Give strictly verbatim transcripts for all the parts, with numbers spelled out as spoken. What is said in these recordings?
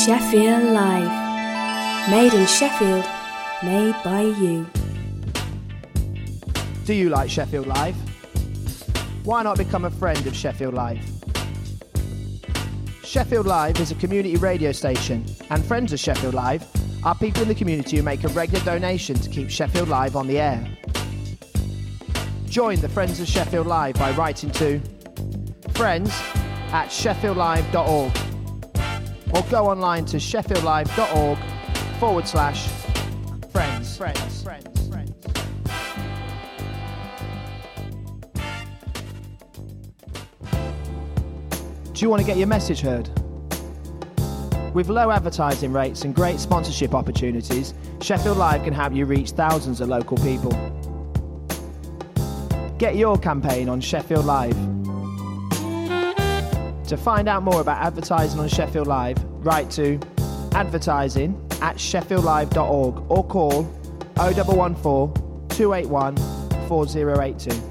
Sheffield Live. Made in Sheffield, made by you. Do you like Sheffield Live? Why not become a friend of Sheffield Live? Sheffield Live is a community radio station, and friends of Sheffield Live are people in the community who make a regular donation to keep Sheffield Live on the air. Join the Friends of Sheffield Live by writing to friends at sheffield live dot org or go online to sheffield live dot org forward slash friends. Friends. Friends. Friends. Do you want to get your message heard? With low advertising rates and great sponsorship opportunities, Sheffield Live can help you reach thousands of local people. Get your campaign on Sheffield Live. To find out more about advertising on Sheffield Live, write to advertising at sheffield live dot org or call oh one one four, two eight one, four oh eight two.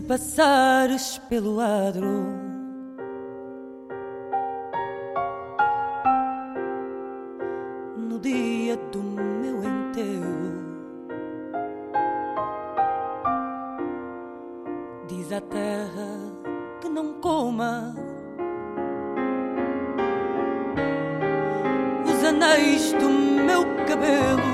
passares pelo adro. No dia do meu enterro, diz a terra que não coma os anéis do meu cabelo.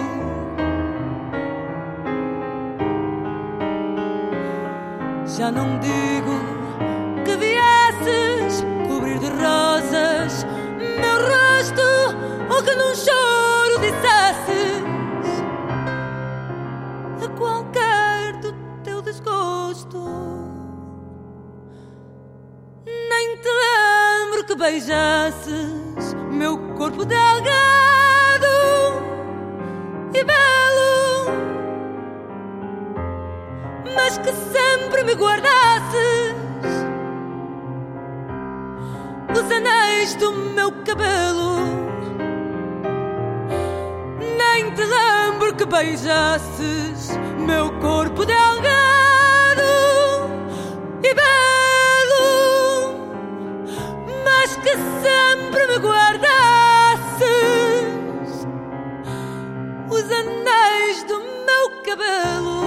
Já não digo que viesses cobrir de rosas meu rosto, ou que num choro dissesses a qualquer do teu desgosto. Nem te lembro que beijasses meu corpo delgado e belo, mas que sempre me guardasses os anéis do meu cabelo. Nem te lembro que beijasses meu corpo delgado e belo, mas que sempre me guardasses os anéis do meu cabelo.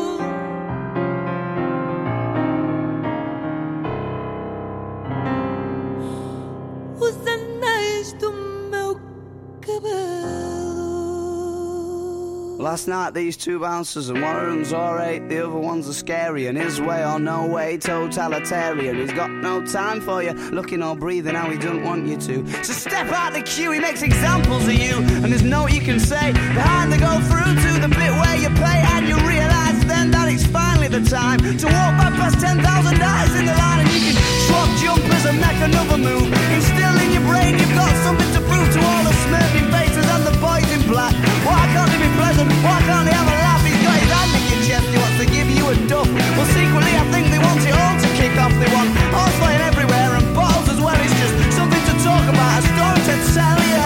Last night these two bouncers, and one of them's alright, the other one's a scary, and his way or no way, totalitarian. He's got no time for you, looking or breathing how he doesn't want you to. So step out the queue, he makes examples of you, and there's no you can say behind the go through to the bit where you play, and you realise then that it's finally the time to walk back past ten thousand eyes in the line, and you can swap jumpers and make another move. Instill in your brain you've got something to prove to all the smirking faces and the boys in black. Why can't he be pleasant? Why can't he have a laugh? He's got his hand in your chest, he wants to give you a duff. Well, secretly I think they want it all to kick off. They want horse flying everywhere and bottles as well. It's just something to talk about, a story to tell you.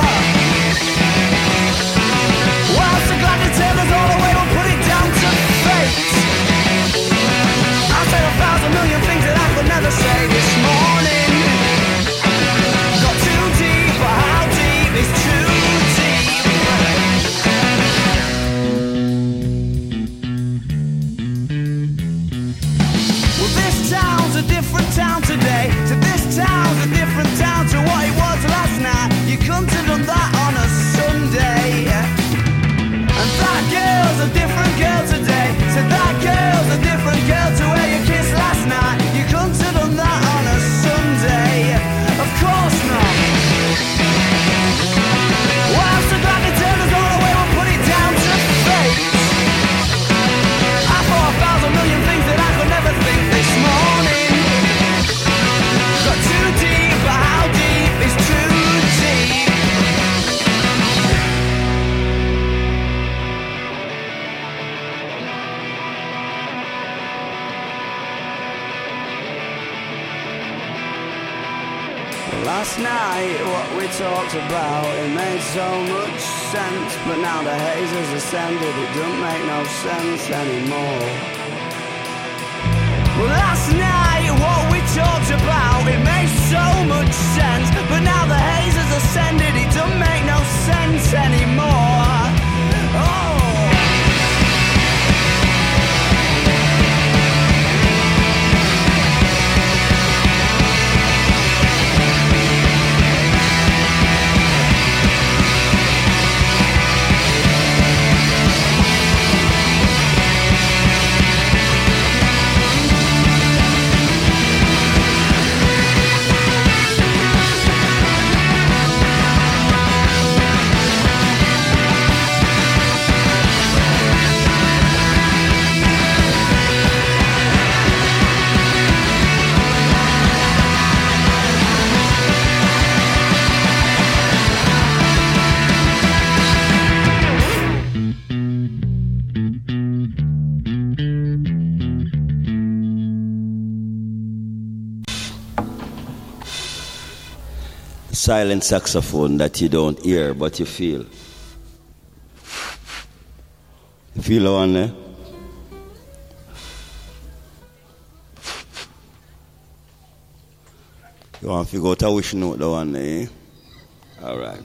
Well, so glad to tell us all the way, we'll put it down to fate. I'll say a thousand million things that I could never say this morning. Got too deep, but how deep is too deep? Well, this town's a different town today. So this town's a different town to what it was last night. You couldn't have done that on a Sunday. And that girl's a different girl today. So that girl's a different girl to where you kissed last night. You couldn't have done that on a Sunday. Of course not. Well, I'm so glad they turned us all away. We'll put it down to fate. I thought a thousand million things that I could never think this morning. Got too deep, but how deep is too deep? Last night, what we talked about, it made so much sense, but now the haze has ascended, it don't make no sense anymore. Well, last night, what we talked about, it made so much sense, but now the haze has ascended, it don't make no sense anymore. Oh! Silent saxophone that you don't hear but you feel. You feel the one there? You want to figure out a wish note, the one, eh? All right.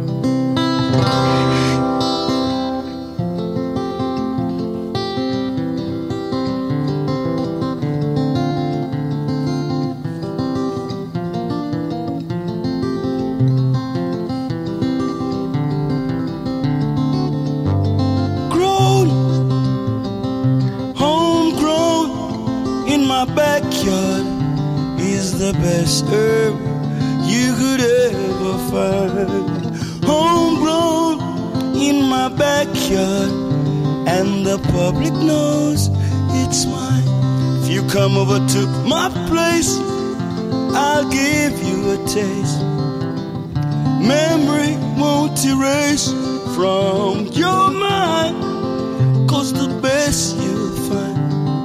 Grown, homegrown, in my backyard is the best herb you could ever find. Homegrown in my backyard, and the public knows it's mine. If you come over to my place, I'll give you a taste. Memory won't erase from your mind, 'cause the best you'll find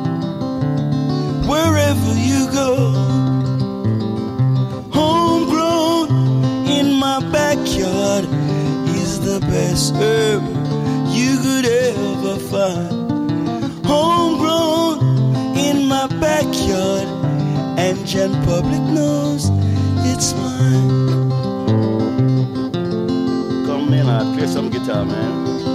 wherever you go. Homegrown in my backyard is the best herb you could ever find. Homegrown in my backyard, and Gen Public knows it's mine. Come in and play some guitar, man.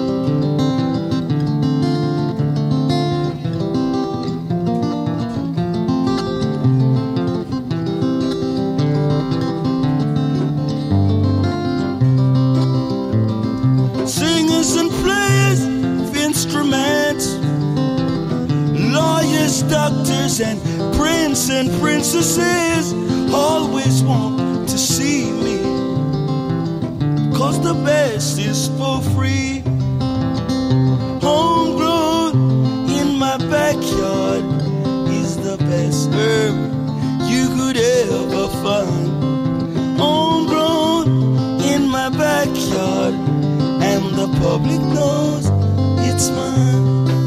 Singers and players of instruments, lawyers, doctors, and prince and princesses always want to see me, 'cause the best is for free. Homegrown in my backyard is the best herb you could ever find. Homegrown in my backyard, and the public knows it's mine.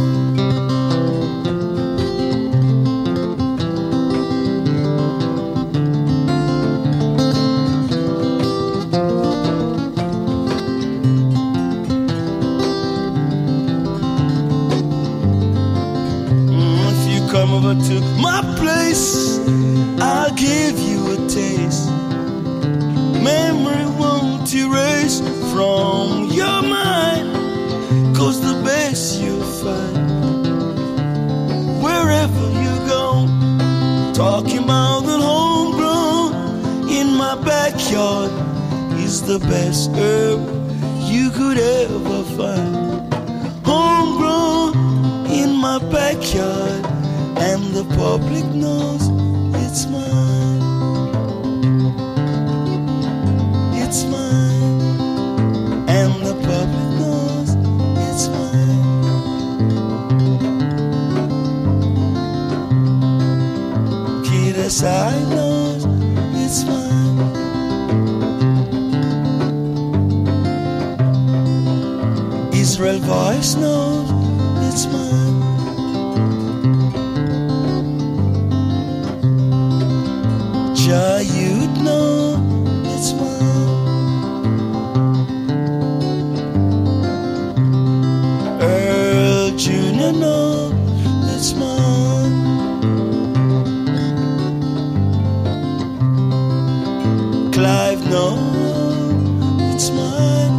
Come over to my place, I'll give you a taste. Memory won't erase from your mind, 'cause the best you'll find wherever you go. Talking about the homegrown in my backyard is the best herb you could ever find. Homegrown in my backyard, and the public knows it's mine. It's mine, and the public knows it's mine. Kid S I knows it's mine. Israel Voice knows it's mine. Ja, you'd know it's mine. Earl Junior knows it's mine. Clive knows it's mine.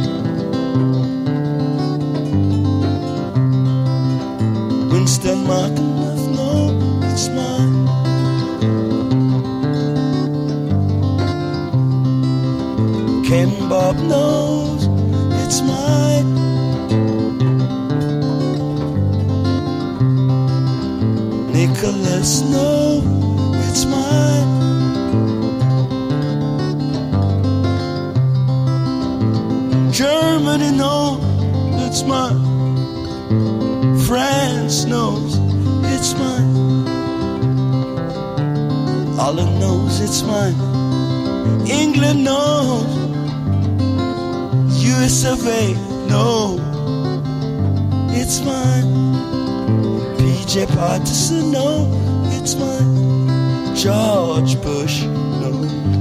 Winston Martin knows it's mine. Ken Bob knows it's mine. Nicholas knows it's mine. Germany knows it's mine. France knows it's mine. Holland knows it's mine. England knows. U S of A, no, it's mine. P J Patterson, no, it's mine. George Bush, no,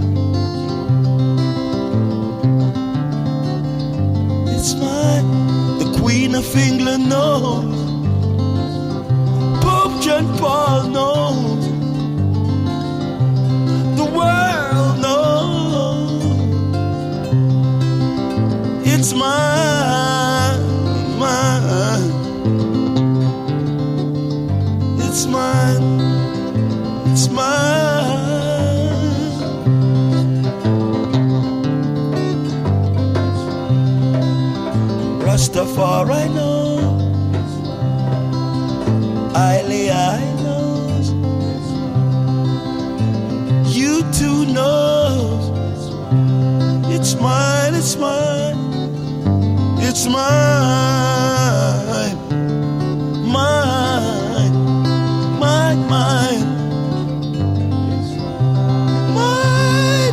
it's mine. The Queen of England knows. Pope John Paul knows. The world It's mine, mine. It's mine, it's mine. Rastafari knows, Iley I knows, you too knows. It's mine, it's mine, it's mine, mine, mine, mine, mine,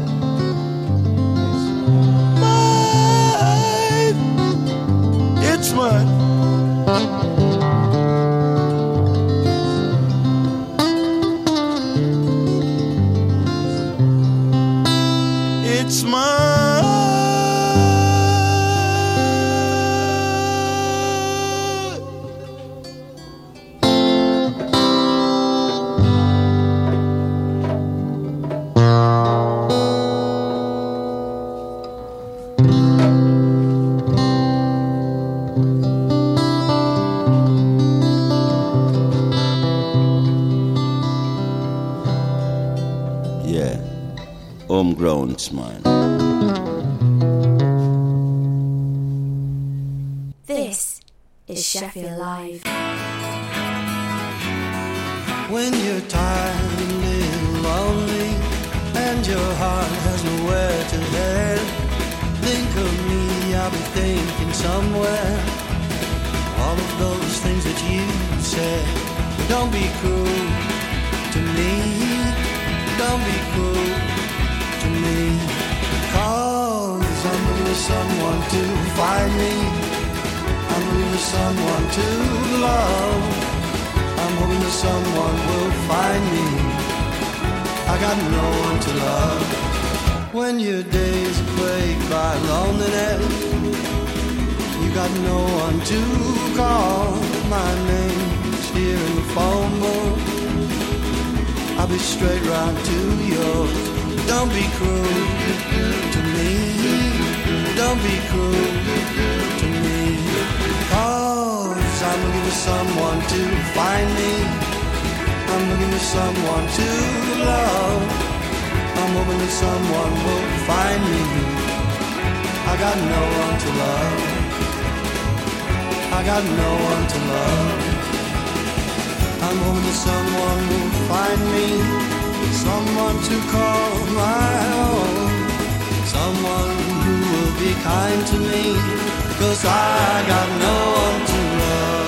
mine, it's mine. It's mine. Yeah, homegrown, it's mine. This is Sheffield Live. When you're tired and little lonely and your heart has nowhere to head, think of me, I'll be thinking somewhere. All of those things that you said. Don't be cruel to me, don't be cruel to me. Cause I'm looking for someone to find me, I'm looking for someone to love, I'm hoping that someone will find me. I got no one to love. When your days are plagued by loneliness, you got no one to call. My name's here in the phone book, I'll be straight round to yours. Don't be cruel to me, don't be cruel to me. Cause I'm looking for someone to find me, I'm looking for someone to love, I'm hoping that someone will find me. I got no one to love, I got no one to love. I'm hoping that someone will find me, someone to call my own, someone who will be kind to me, cause I got no one to love.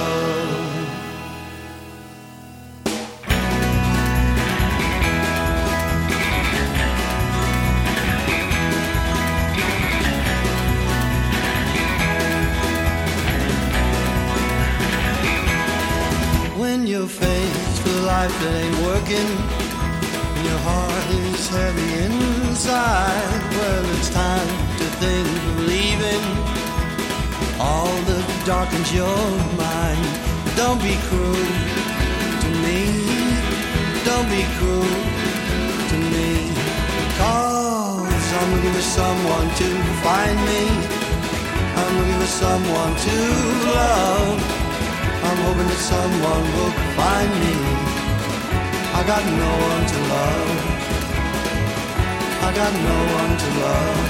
When you're faced with life that ain't working, and your heart is heavy inside, well, it's time to think of leaving all that darkens your mind. Don't be cruel to me, don't be cruel to me. Cause I'm looking for someone to find me, I'm looking for someone to love, I'm hoping that someone will find me. I got no one to love, I got no one to love,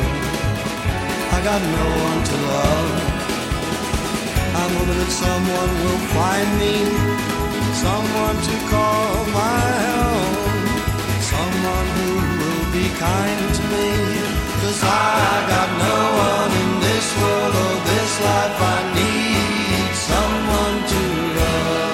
I got no one to love. I'm hoping that someone will find me, someone to call my own, someone who will be kind to me. Cause I got no one in this world or this life, I need someone to love.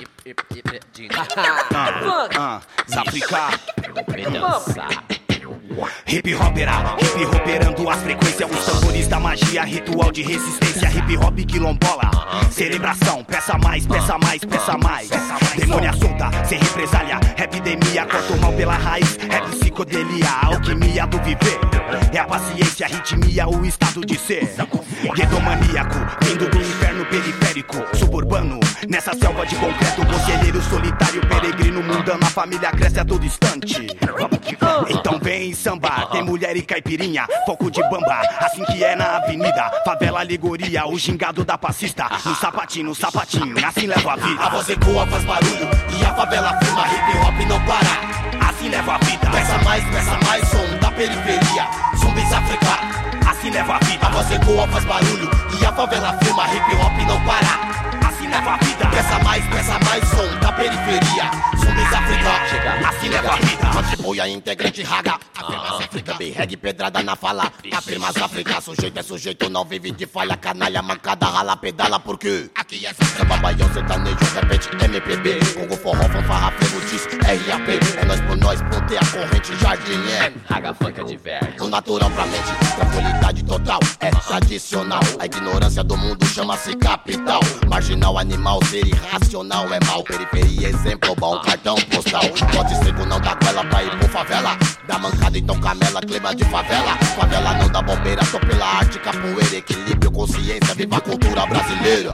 Uh, uh, Zaprika. Hip hopera, hip hoperando as frequências. Os tambores da magia, ritual de resistência. Hip hop quilombola, celebração. Peça mais, peça mais, peça mais. Demônia solta, sem represália. Epidemia, corta o mal pela raiz. É psicodelia, a alquimia do viver. É a paciência, a ritmia, o estado de ser. Guedomaníaco, vindo do inferno periférico. Suburbano, nessa selva de concreto. Conselheiro solitário, peregrino mundano. A família cresce a todo instante. Então vem sambar, tem mulher e caipirinha. Foco de bamba, assim que é na avenida. Favela, alegoria, o gingado da passista. No sapatinho, no sapatinho, assim leva a vida. A voz ecoa, faz barulho e a favela firma. Hip hop não para, assim leva a vida. Peça mais, peça mais, som da periferia. Zumbis africanos, assim leva a vida. A voz ecoa, faz barulho e a favela firma. Hip hop não para, assim leva a vida. Peça mais, peça mais, som da periferia. Zumbis africanos, assim leva a vida. Contribui a integrante raga. Afirma África, bem reggae, pedrada na fala. Afirmas África, sujeito é sujeito, não vive de falha. Canalha, mancada, rala, pedala, porque aqui é samba, baião, sertanejo, repete, M P B. Congo, forró, fanfarra, ferro, diz, R A P. É nós por nós, ponte a corrente, jardim, é raga, funk, de velho. O natural pra mente, tranquilidade total, é tradicional. A ignorância do mundo chama-se capital. Marginal, animal, ser irracional é mal. Periferia, exemplo bom, cartão postal. Pode ser não dá goela pra ir por favela. Dá mancada, então camela, clima de favela. Favela não dá bombeira, só pela arte, capoeira. Equilíbrio, consciência, viva a cultura brasileira.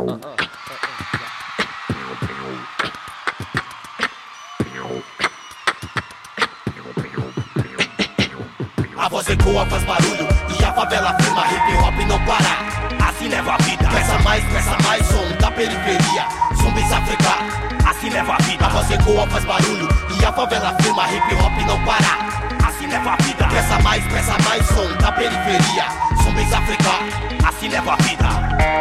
A voz ecoa, faz barulho e a favela firma. Hip hop não para, assim leva a vida. Peça mais, peça mais, som da periferia. Zumbis africanos, assim leva a vida. A voz ecoa, faz barulho e a favela firma. Hip hop não para, assim leva a vida. Peça mais, peça mais, som da periferia. Zumbis africanos, assim leva a vida.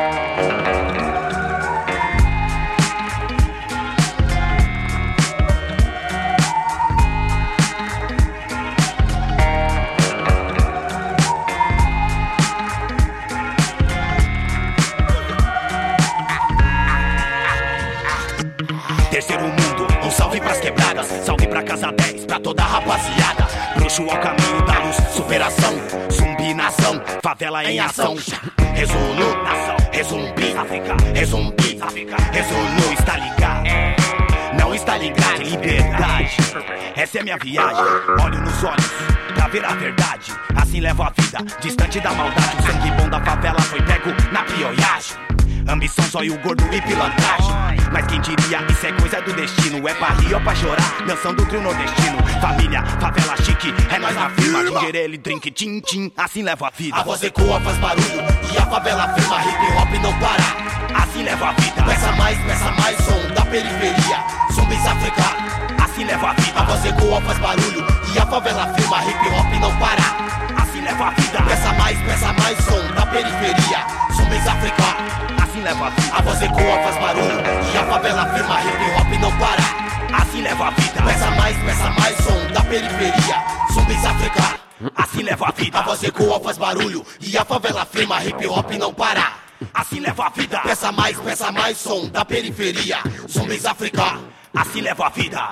Terceiro mundo, um salve pras quebradas. Salve pra casa dez, pra toda a rapaziada. Bruxo ao caminho da luz, superação. Zumbi nação, favela em ação. Resolu, nação, resumbi, resumbi, resolu, está ligado. Não está ligado, liberdade. Essa é minha viagem, olho nos olhos pra ver a verdade. Assim levo a vida, distante da maldade. O sangue bom da favela foi pego na pioiagem. Ambição, zóio gordo e pilantragem. Mas quem diria, isso é coisa do destino. É pra rir ou pra chorar, dançando trio nordestino. Família, favela chique, é nós na firma. Ginger, ele, drink, tchim, tchim, assim leva a vida. A voz ecoa, faz barulho e a favela firma. Hip hop não para, assim leva a vida. Peça mais, peça mais, som da periferia. Zumbis africanos, assim leva a vida. A voz ecoa, faz barulho e a favela firma. Hip hop não para, assim leva a vida. Peça mais, peça mais, som da periferia. Zumbis africanos, assim leva a vida. A voz ecoa, faz barulho e a favela firma. Hip hop não para, assim leva a vida. Peça mais, peça mais, som da periferia. Zumbis africanos, assim leva a vida. A voz ecoa, faz barulho e a favela firma. Hip hop não para, assim leva a vida. Peça mais, peça mais, som da periferia. Zumbis africanos, assim leva a vida.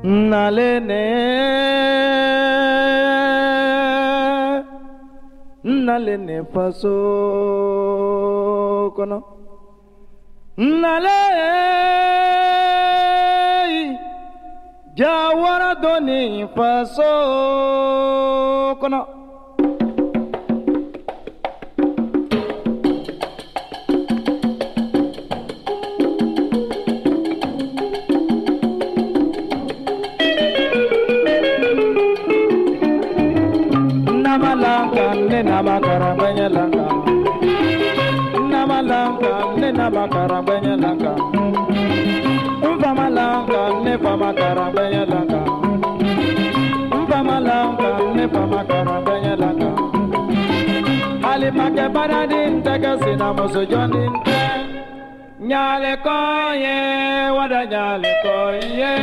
Nalene, nalene faso kono, nale jawara doni faso kono. Namalanga ne namakara banyalanga, namalanga ne namakara banyalanga, umpamalanga ne pamakara banyalanga, umpamalanga ne pamakara banyalanga. Alimake baradin tagasina musujonin te, nyale koye wada nyale koye.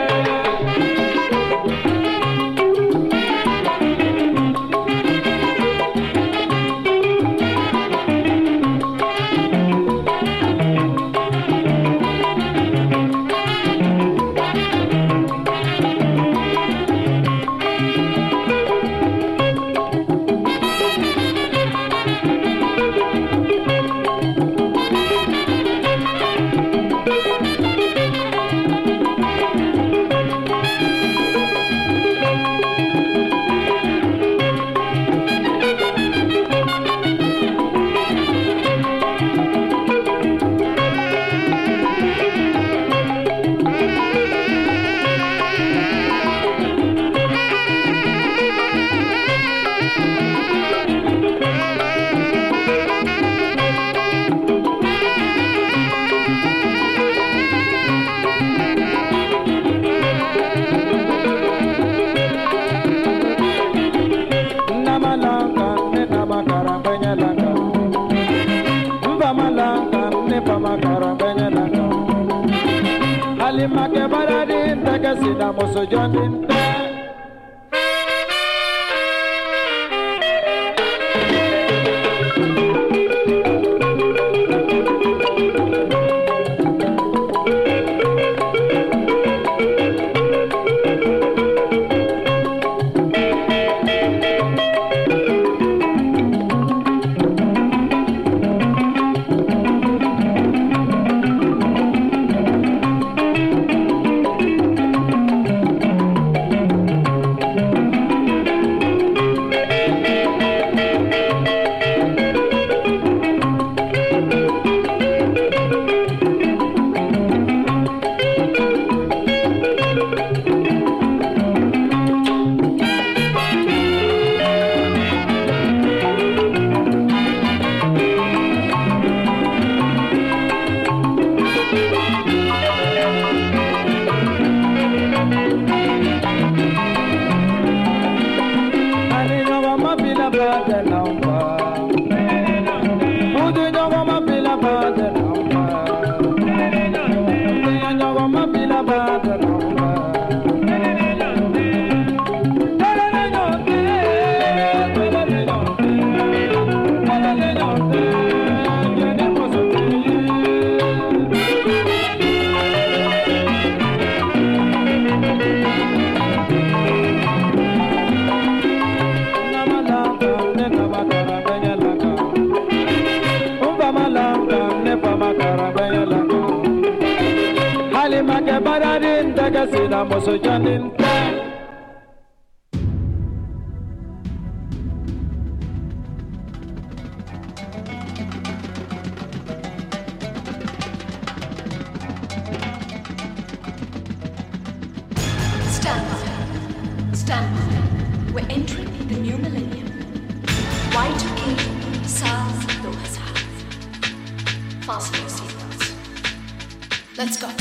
Alimake baradin tagasina musujonin te. Halimake baradin tagasina musujonin te. Stand by. Stand by. We're entering the new millennium. Y two K साल दो हज़ार. Fasten your seatbelts. Let's go.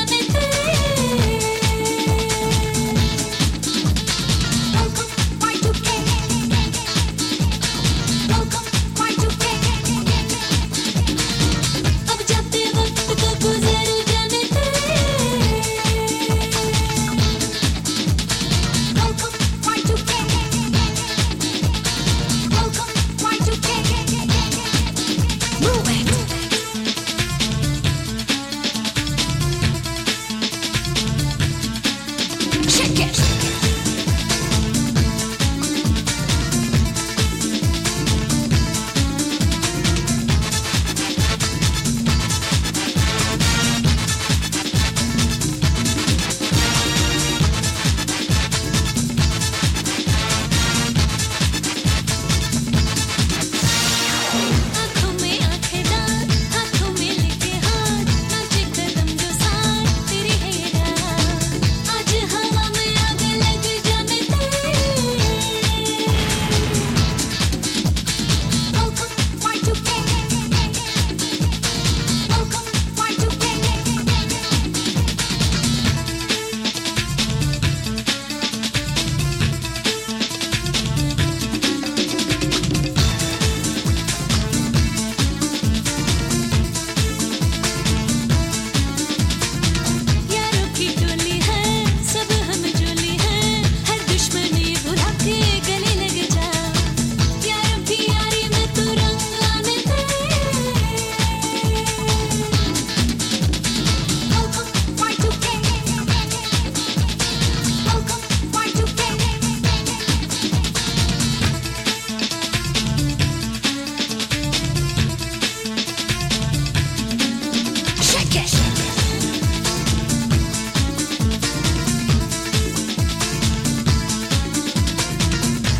Welcome, Y two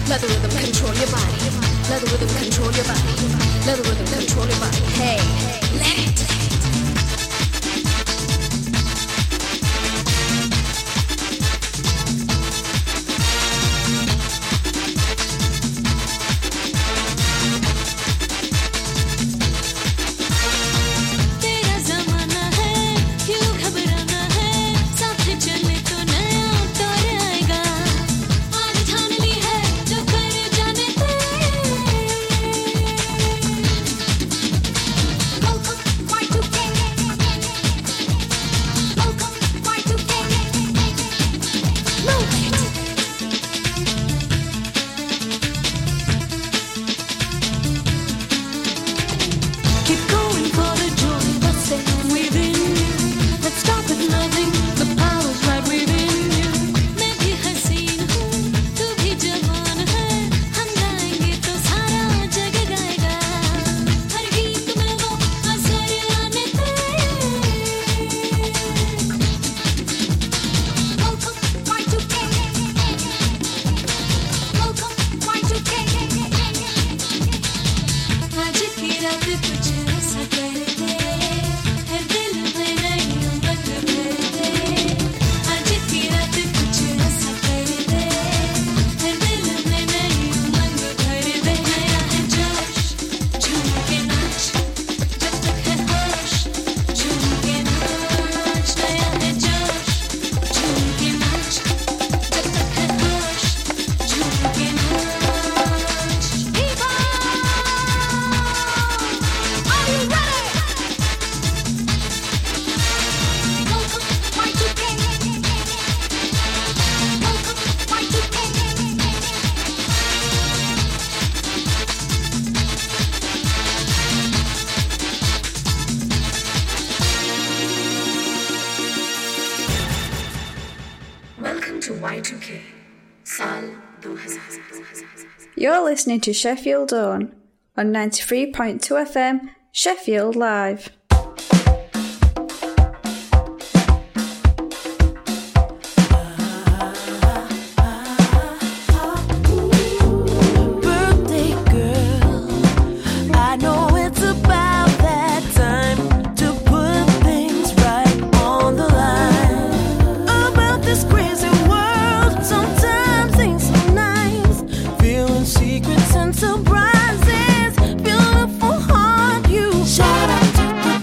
Let the rhythm control your body. Let the rhythm control your body. Let the rhythm control your body. Hey, let it. You're listening to Sheffield On on ninety-three point two F M, Sheffield Live. Secrets and surprises, beautiful heart, you shout out to the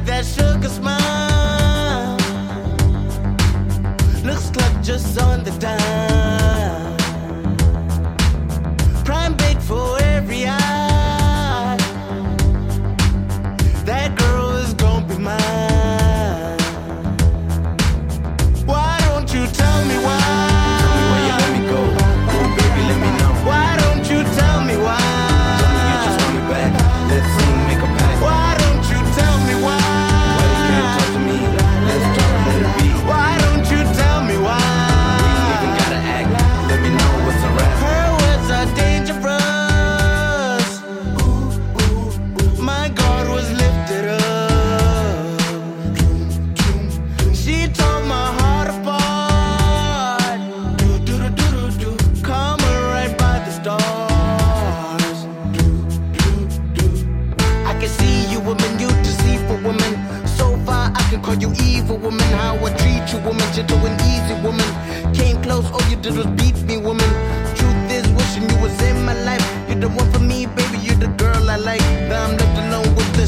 that sugar smile. Looks like just on the dime. Prime bait for every eye. That girl is gonna be mine. Why don't you tell me why? Tell me why you let me go. Oh, baby, let me know. Why don't you tell me why? Tell me you just want me back. Let's sing, make a pact. Why don't you tell me why? Why you can't talk to me? Let's talk, let it be. Why don't you tell me why? We ain't even gotta act. Let me know what's a rap. Her words are dangerous. Ooh, ooh, ooh. My guard was lifted up. She tore my heart apart. Do, do, do, do, do, do. Come right by the stars. Do, do, do. I can see you, woman, you deceitful woman. So far, I can call you evil woman. How I treat you, woman, gentle and easy woman. Came close, all you did was beat me, woman. Truth is, wishing you was in my life. You're the one for me, baby, you're the girl I like. Now I'm left alone with this.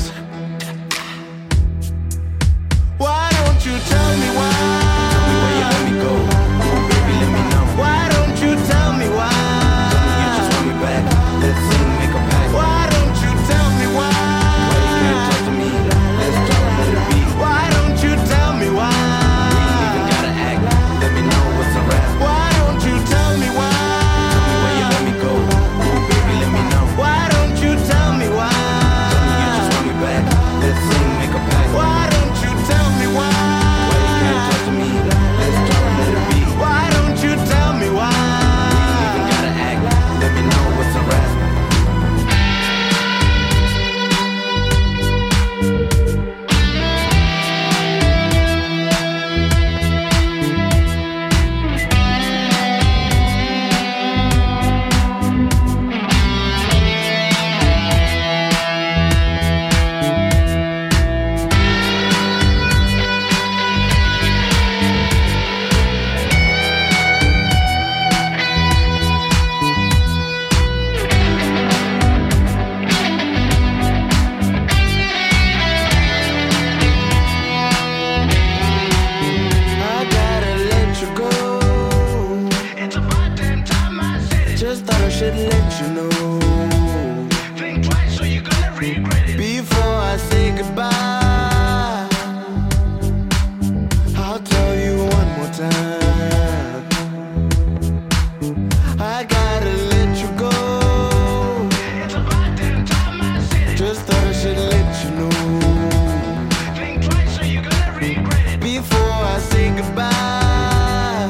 Why don't you tell me why? Tell me why you let me go. Oh, baby, let me know. Why don't you tell me why? Tell me you just want me back. Let's sing, make a pact. Why don't you tell me why? Why you can't talk to me? Let's talk, let it be. Why don't you tell me why? We ain't even gotta act. Let me know what's a rap. Why don't you tell me why? Tell me why you let me go. Oh, baby, let me know. Why don't you tell me why? Tell me you just want me back. Let's sing, make a pact. Why don't you tell me why? Why you can't talk to me? Let's talk, let it be. Why don't you tell me why? We ain't even gotta act. Let me know what's a rap. I gotta let you go. It's about damn time I said it. Just thought I should let you know. Think twice or you're gonna regret it. Before I say goodbye, I'll tell you one more time. I gotta let you go. It's about damn time I said it. Just thought I should let you know. Think twice or you're gonna regret it. Before I say goodbye,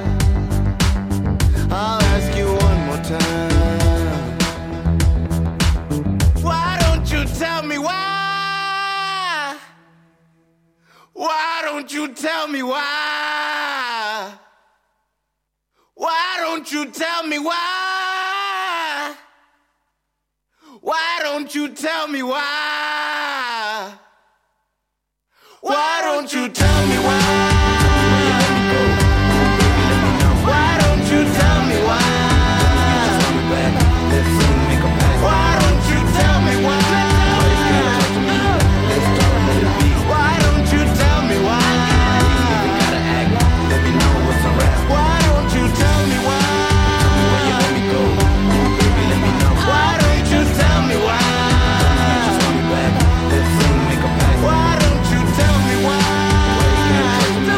I'll ask you one more time. Why don't you tell me why? Why don't you tell me why? Why don't you tell me why? Why don't you tell me why? Why don't you tell me why? Why don't you tell me why? Let's sing, make a pact. Why don't you tell me why? Let's talk, let it be. Why don't you tell me why? We ain't even gotta act. Let me know what's a rap. Why don't you tell me why? Tell me why you let me go. Baby, let me know. Why don't you tell me why? Tell me you just want me back. Let's sing, make a pact. Why don't you tell me why? Why you can't talk to me?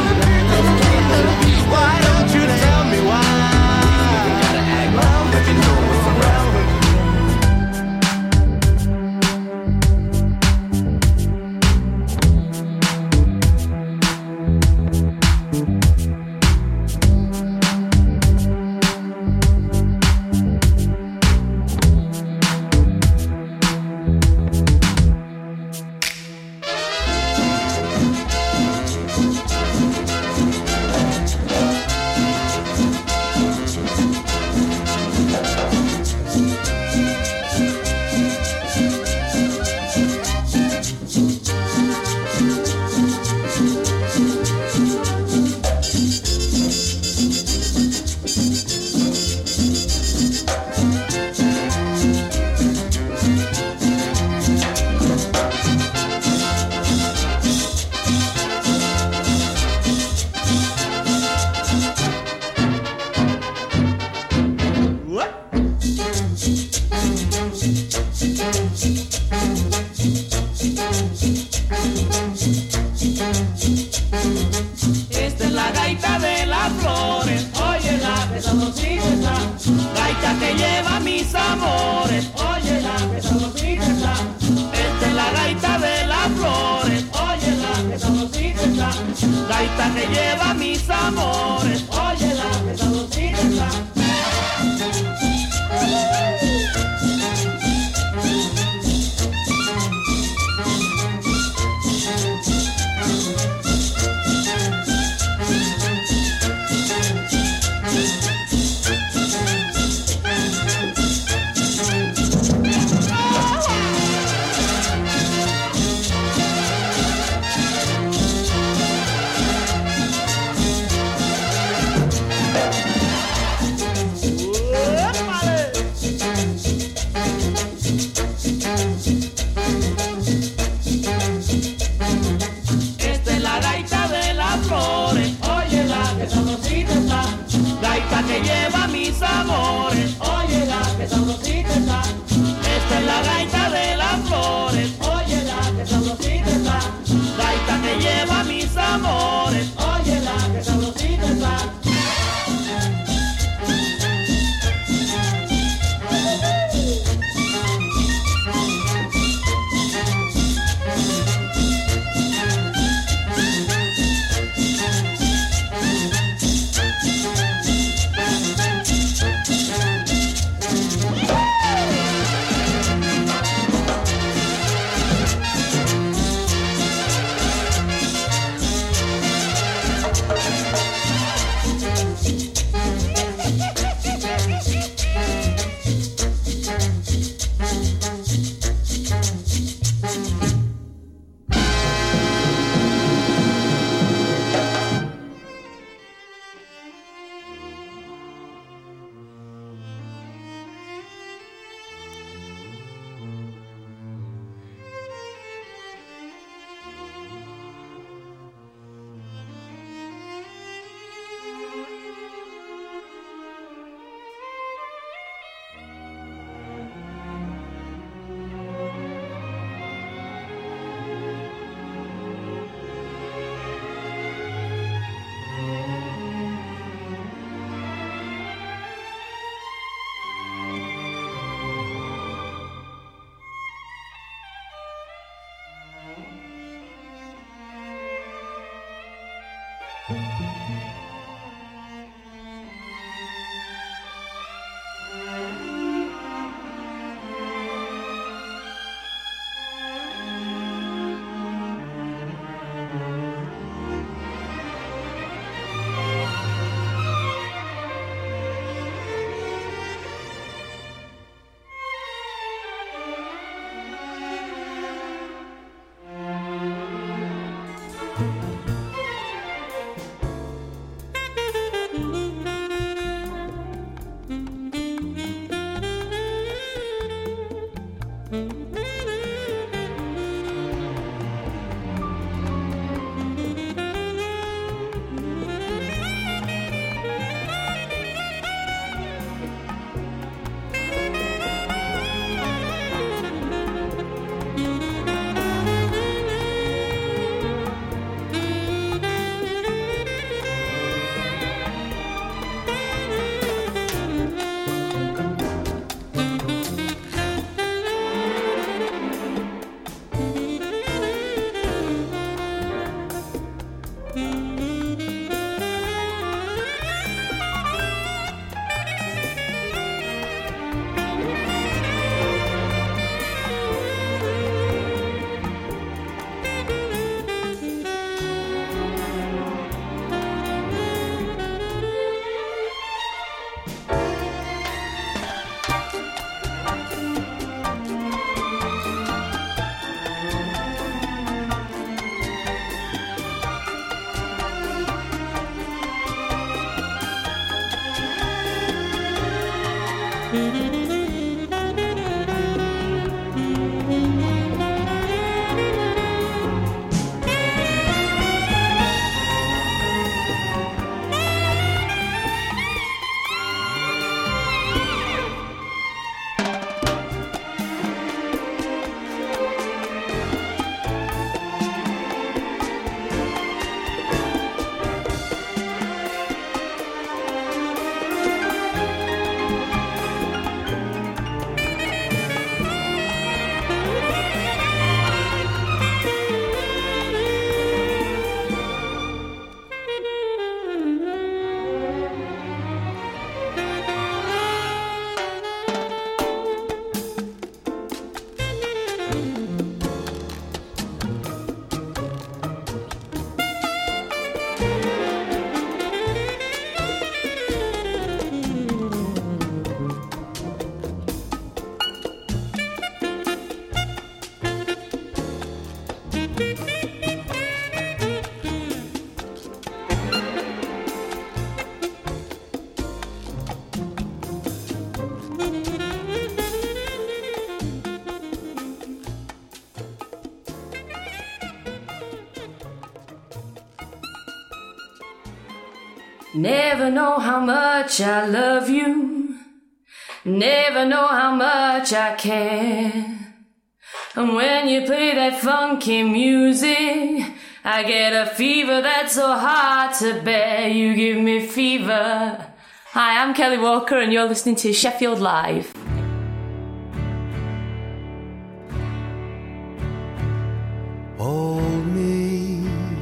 Never know how much I love you. Never know how much I care. And when you play that funky music, I get a fever that's so hard to bear. You give me fever. Hi, I'm Kelly Walker and you're listening to Sheffield Live. Hold me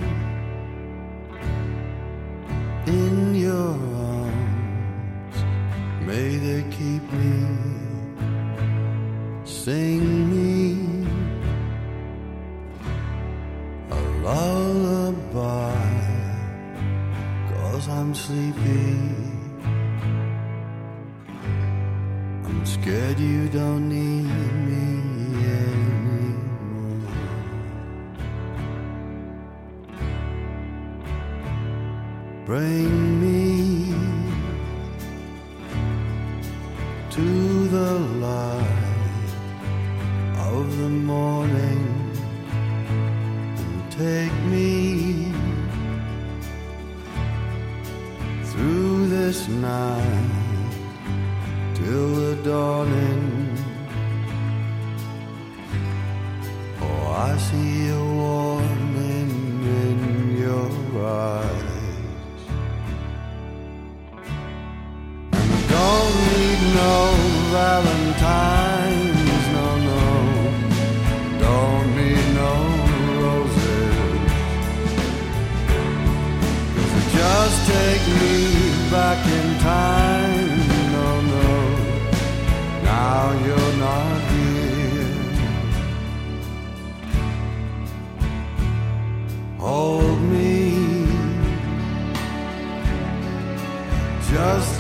in your arms, may they keep me, sing me a lullaby, 'cause I'm sleepy, I'm scared you don't need me anymore. Bring me to the light of the morning and take me through this night till the dawning. Oh, I see a warning in your eyes. Don't need no valentines, no, no. Don't need no roses, 'cause the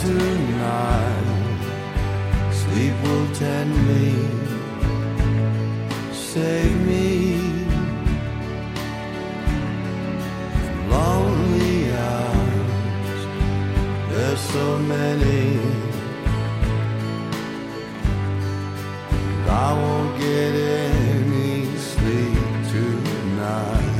tonight. Sleep will tend me, save me from lonely hours. There's so many, and I won't get any sleep tonight.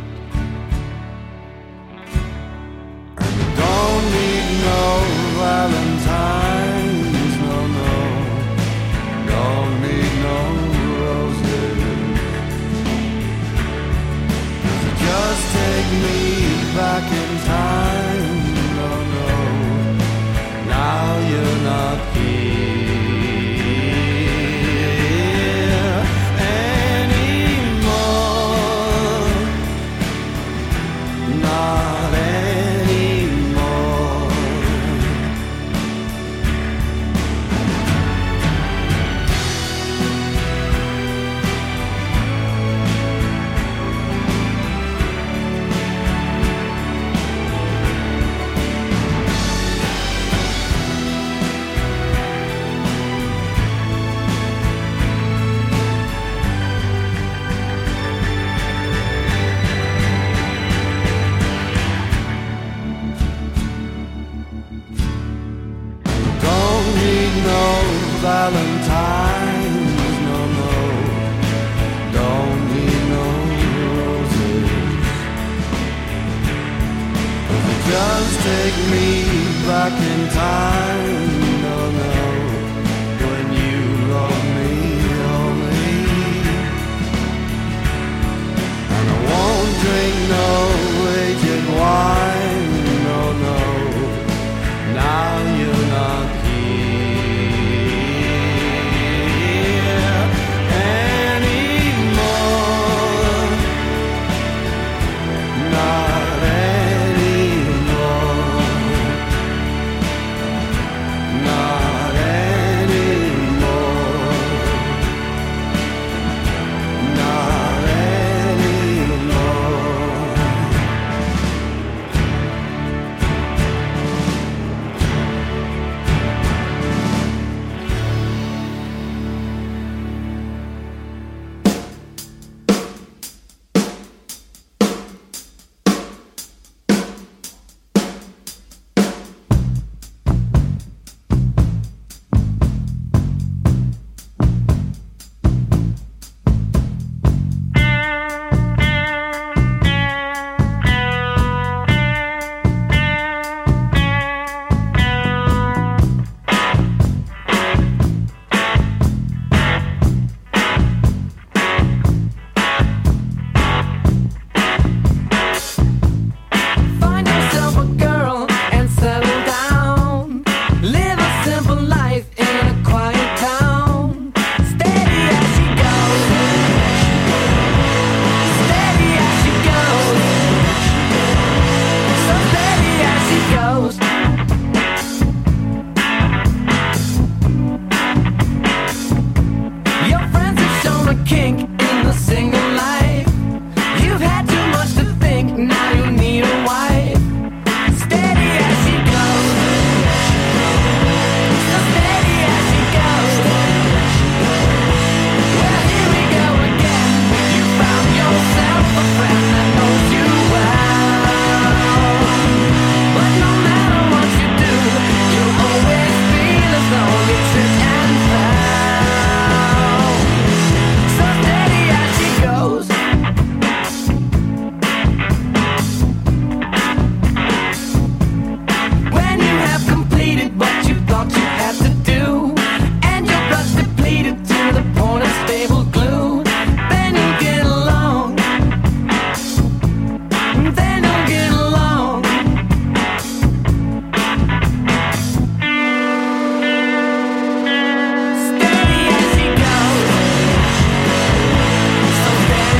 And I don't need no Valentine's, no, no. Don't need no roses. Just take me back in time, no, no. Now you're not here anymore. Not anymore. Don't need no Valentine's, no, no. Don't need no roses. Just take me back in time.